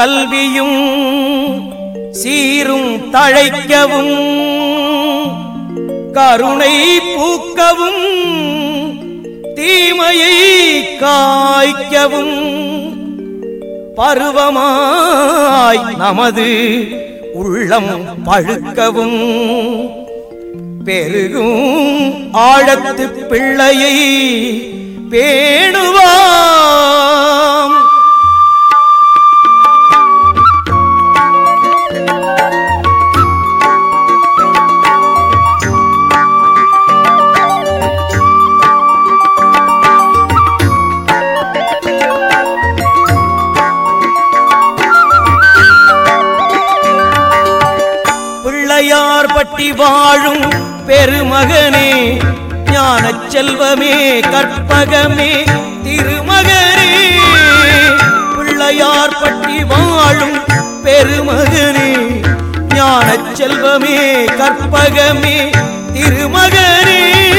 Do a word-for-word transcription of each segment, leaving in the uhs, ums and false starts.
கல்வியும் சீரும் தழைக்கவும் கருணை பூக்கவும் தீமையை காய்க்கவும் பருவமாய் நமது உள்ளம் பழுக்கவும் பெருகும் ஆழத்து பிள்ளையை பேணுவாம். பிள்ளையார்பட்டி வாழும் பெருமகனே ஞானச் செல்வமே கற்பகமே திருமகனே. பிள்ளையார்பட்டி வாழும் பெருமகனே ஞானச் செல்வமே கற்பகமே திருமகனே.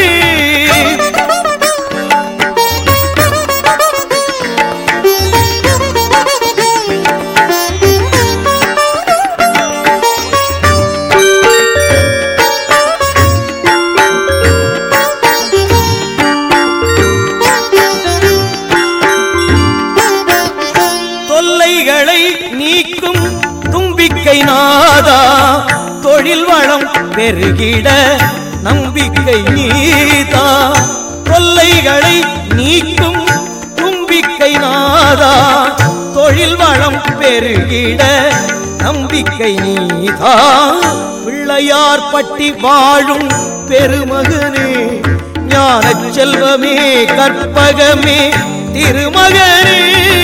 நீக்கும் தும்பிக்கை நாதா தொழில் வளம் பெருகிட நம்பிக்கை நீதா. தொல்லைகளை நீக்கும் தும்பிக்கை நாதா தொழில் வளம் பெருகிட நம்பிக்கை நீதா. பிள்ளையார்பட்டி வாழும் பெருமகனே ஞானச் செல்வமே கற்பகமே திருமகனே.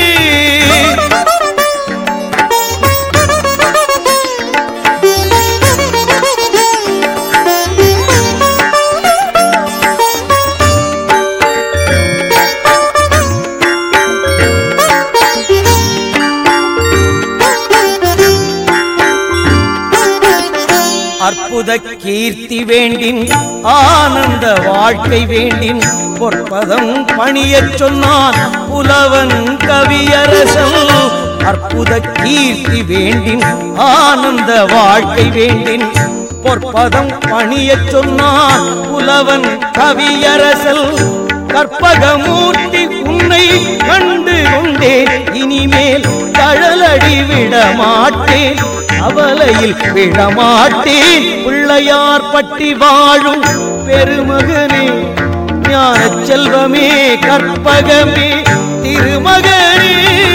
அற்புத கீர்த்தி வேண்டின் ஆனந்த வாழ்க்கை வேண்டின் பொற்பதம் பணியச் சொன்னான் புலவன் கவியரசன். அற்புத கீர்த்தி வேண்டின் ஆனந்த வாழ்க்கை வேண்டின் பொற்பதம் பணியச் சொன்னான் புலவன் கவியரசல். கற்பகமூர்த்தி உன்னை கண்டு கொண்டேன் இனிமேல் கழலடி விடமாட்டேன் அவலையில் விடமாட்டேன். பிள்ளையார்பட்டி வாழும் பெருமகனே ஞானச் செல்வமே கற்பகமே திருமகனே.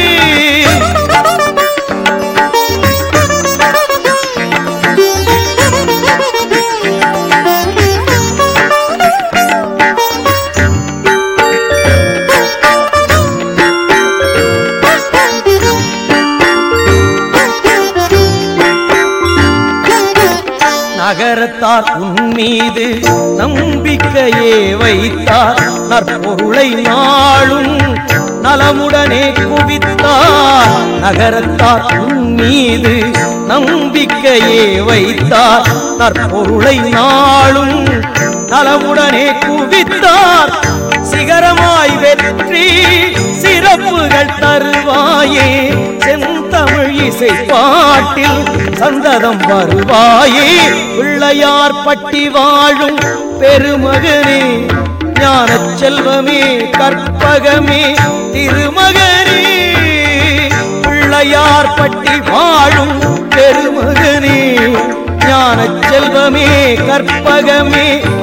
நகரத்தார் உன்மீது நம்பிக்கையே வைத்தார் நற்பொருளை நாளும் நலமுடனே குவித்தார். நகரத்தார் உன்மீது நம்பிக்கையே வைத்தார் நற்பொருளை நாளும் நலமுடனே குவித்தார். சிகரமாய் வெற்றி சிறப்புகள் தருவாயே செந்தமிழ் இசை பாட்டில் சந்ததம் வருவாயே. பிள்ளையார்பட்டி வாழும் பெருமகனே ஞானச் செல்வமே கற்பகமே திருமகனே. பிள்ளையார்பட்டி வாழும் பெருமகனே ஞானச் செல்வமே கற்பகமே